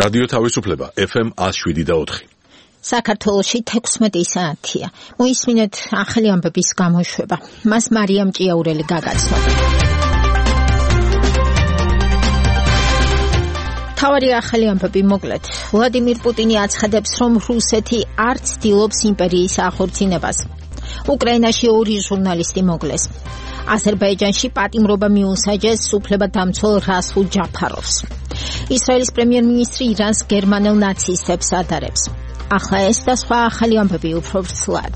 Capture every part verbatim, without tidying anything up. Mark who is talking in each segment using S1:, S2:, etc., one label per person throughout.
S1: რადიო თავისუფლება ეფ ემ one oh seven და four.
S2: საქართველოში თექვსმეტი საათია. მოისმინეთ ახალი ამბების გამოშვება. მას მარიამ ჭიაურელი გაგაცნო. თავარი ახალი ამბები მოკლედ. ვლადიმირ პუტინი აცხადებს, რომ რუსეთი არ ცდილობს იმპერიის ახორციელებას. უკრაინაში ორი ჟურნალისტი მოკლეს. აზერბაიჯანში პატიმრობა მიუსაჯეს უფლებადამცველ რასულ ჯაფაროვს. ისრაელის პრემიერ-მინისტრი ირანს გერმანელ ნაცისტებს ადარებს. ახლა ეს და სხვა ახალი ამბები უფრო ვრცლად.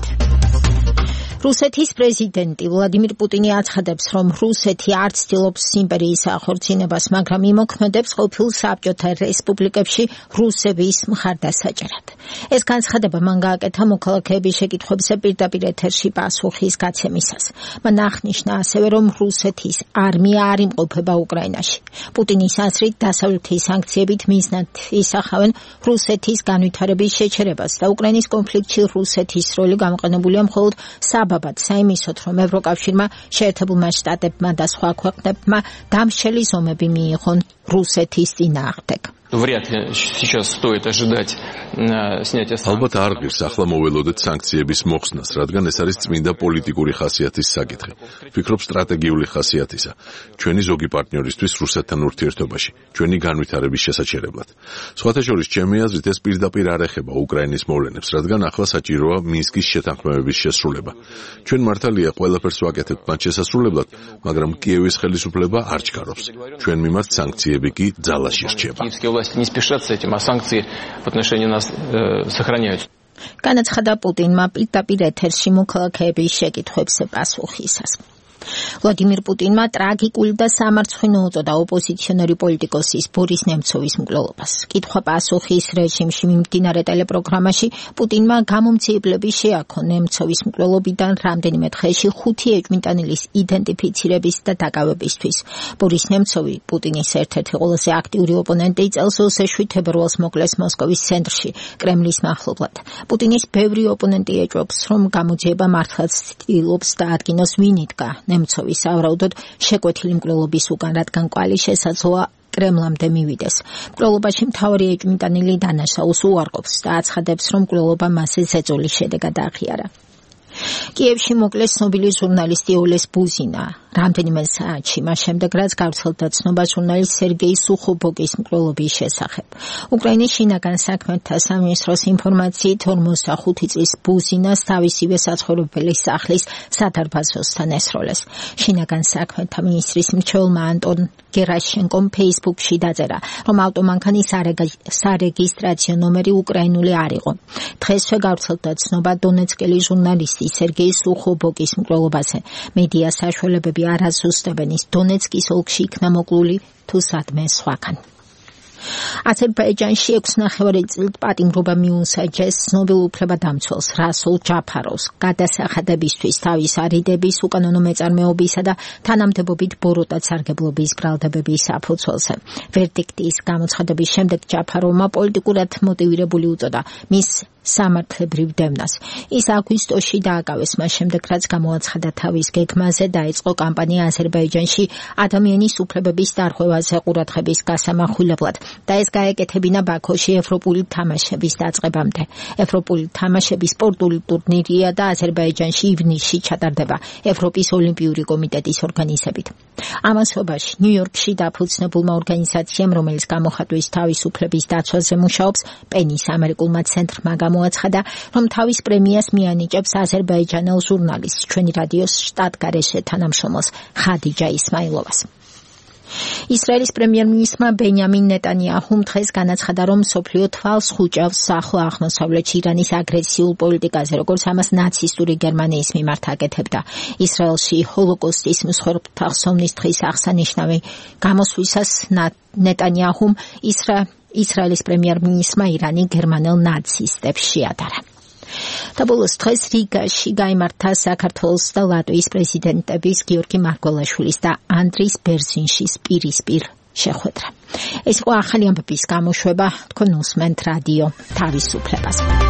S2: რუსეთის პრეზიდენტი ვლადიმირ პუტინი აცხადებს, რომ რუსეთი არ ცდილობს იმპერიის ახორციელებას, მაგრამ იმოქმედებს ყოფილ საბჭოთა რესპუბლიკებში რუსების მხარდასაჭერად. ეს განცხადება მან გააკეთა მოქალაქეების შეკითხვებზე პირდაპირ ეთერში პასუხის გაცემისას. მან აღნიშნა ასევე, რომ რუსეთის არმია არ იმყოფება უკრაინაში. პუტინის აზრით, დასავლეთის სანქციებით მიზნად ისახავენ რუსეთის განვითარების შეჩერებას და უკრაინის კონფლიქტში რუსეთის როლი გამოყენებულია მხოლოდ საბაბად საიმისოდ, რომ ევროკავშირმა, შეერთებულმა შტატებმა და სხვა ქვეყნებმა დამრჩელი ზომები მიიღონ რუსეთის წინააღმდეგ.
S3: Вряд ли сейчас стоит ожидать снятия санкций.
S1: ალბათ არ ღირს ახლა მოველოდეთ სანქციების მოხსნას, რადგან ეს არის წმინდა პოლიტიკური ხასიათის საკითხი. ვფიქრობ სტრატეგიული ხასიათისა. ჩვენი ზოგი პარტნიორისთვის რუსეთთან ურთიერთობაში, ჩვენი განვითარების შესაჩერებლად. სხვათა შორის, ჩემი აზრით, ეს პირდაპირ არ ეხება უკრაინის მოვლენებს, რადგან ახლა საჭიროა მინსკის შეთანხმებების შესრულება. ჩვენ მართალია ყველაფერს ვაკეთებთ მათ შესასრულებლად, მაგრამ კიევის ხელისუფლება არ ჩქარობს. ჩვენ მიმართ სანქციები კი ძალაში რჩება.
S3: Власти не спешат с этим, а санкции в отношении нас э, сохраняются.
S2: განაცხადა პუტინმა პირდაპირ ეთერში მოქალაქეების შეკითხვებზე პასუხისას. ვლადიმირ პუტინმა ტრაგიკული და სამარცხვინო უწოდა ოპოზიციონერი პოლიტიკოსის ბორის ნემცოვის მკვლელობას. კითხვა-პასუხის რეჟიმში მიმდინარე ტელეპროგრამაში პუტინმა გამომძიებლები შეაქო ნემცოვის მკვლელობიდან რამდენიმე დღეში ხუთი ეჭვმიტანილის იდენტიფიცირების და დაკავებისთვის. ბორის ნემცოვი, პუტინის ერთ-ერთი ყველაზე აქტიური ოპონენტი, წელს ოცდაშვიდ თებერვალს მოკლეს მოსკოვის ცენტრში, კრემლის მახლობლად. პუტინის ბევრი ოპონენტი ეჭვობს, რომ გამოძიება მართლაც ცდილობს დაადგინოს ვინ იდგა ნემცოვის ავრაუდოდ შეკვეთილი მკვლელობის უკან, რადგან კვალი შესაძლოა კრემლამდე მივიდეს. მკვლელობაში მთავარი ეჭვმიტანილი დანაშაულს უარყოფს და აცხადებს, რომ მკვლელობა მასზე ზეწოლის შედეგად აღიარა. კიევში მოკლეს ცნობილი ჟურნალისტი ოლეს ბუზინა. რამდენიმე საათში მას შემდეგ, რაც გავრცელდა ცნობა ჟურნალისტ სერგეი სუხობოგის მკვლელობის შესახებ. უკრაინის შინაგან საქმეთა სამინისტროს ინფორმაციით ორმოცდახუთი წლის ბუზინას თავისივე საცხოვრებელი სახლის სადარბაზოსთან ესროლეს. შინაგან საქმეთა მინისტრის მრჩეველმა ანტონ გერაშენკომ ფეისბუქში დაწერა, რომ ავტომანქანის სარეგისტრაციო ნომერი უკრაინული არ იყო. დღესვე გავრცელდა ცნობა დონეცკელი ჟურნალისტი სერგეი სუხობოგის მკვლელობაზე. მედია საშუალებები არ აზუსტებენ ის დონეცკის ოლქში იქნა მოკლული თუ სადმე სხვაგან. აზერბაიჯანში ექვსი ნახევარი წლით პატიმრობა მიუსაჯეს ცნობილ უფლებადამცველს რასულ ჯაფაროვს გადასახადებისთვის თავის არიდების, უკანონო მეწარმეობისა და თანამდებობით ბოროტად სარგებლობის ბრალდებების საფუძველზე. ვერდიქტის გამოცხადების შემდეგ ჯაფაროვმა პოლიტიკურად მოტივირებული უწოდა მის სამართლებრივ დევნას. ის აგვისტოში დააკავეს მას შემდეგ, რაც გამოაცხადა თავის გეგმაზე, დაიწყო კამპანია აზერბაიჯანში ადამიანის უფლებების დარღვევაზე ყურადღების გასამახვილებლად და ეს გაეკეთებინა ბაქოში ევროპული თამაშების დაწყებამდე. ევროპული თამაშების სპორტული ტურნირია და აზერბაიჯანში ივნისში ჩატარდება ევროპის ოლიმპიური კომიტეტის ორგანიზებით. ამასობაში ნიუ-იორკში დაფუძნებულმა ორგანიზაციამ, რომელიც გამოხატვის თავისუფლების დაცვაზე მუშაობს, პენის ამერიკულმა ცენტრმა მოაცხადა, რომ თავის პრემიას მიანიჭებს აზერბაიჯანელ ჟურნალისტს, ჩვენი რადიოს შტატგარეშე თანამშრომელს ხადიჯა ისმაილოვას. ისრაელის პრემიერ-მინისტრმა ბენიამინ ნეტანიაჰუმ დღეს განაცხადა, რომ მსოფლიო თვალს ხუჭავს ახლო აღმოსავლეთში ირანის აგრესიულ პოლიტიკაზე, როგორც ამას ნაცისტური გერმანიის მიმართ აკეთებდა. ისრაელში ჰოლოკოსტის მსხვერპლთა ხსოვნის დღის აღსანიშნავი გამოსვლისას ნეტანიაჰუმ ისრაელის პრემიერ-მინისტრმა ირანი გერმანელ ნაცისტებს შეადარა. და ბოლოს დღეს რიგაში გაიმართა საქართველოს და ლატვიის პრეზიდენტების გიორგი მარგველაშვილის და ანდრის ბერზინშის პირისპირ შეხვედრა. ეს იყო ახალი ამბების გამოშვება, თქვენ უსმენთ რადიო თავისუფლებას.